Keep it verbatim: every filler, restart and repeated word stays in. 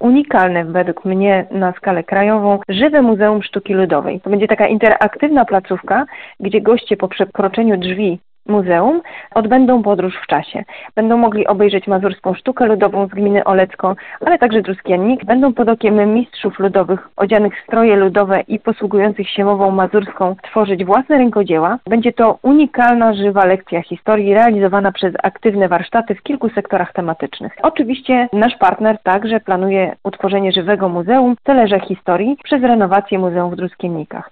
unikalne według mnie na skalę krajową Żywe Muzeum Sztuki Ludowej. To będzie taka interaktywna placówka, gdzie goście po przekroczeniu drzwi muzeum odbędą podróż w czasie. Będą mogli obejrzeć mazurską sztukę ludową z gminy Olecko, ale także Druskiennik. Będą pod okiem mistrzów ludowych odzianych w stroje ludowe i posługujących się mową mazurską tworzyć własne rękodzieła. Będzie to unikalna, żywa lekcja historii realizowana przez aktywne warsztaty w kilku sektorach tematycznych. Oczywiście nasz partner także planuje utworzenie żywego muzeum w Telerze Historii przez renowację muzeum w Druskiennikach.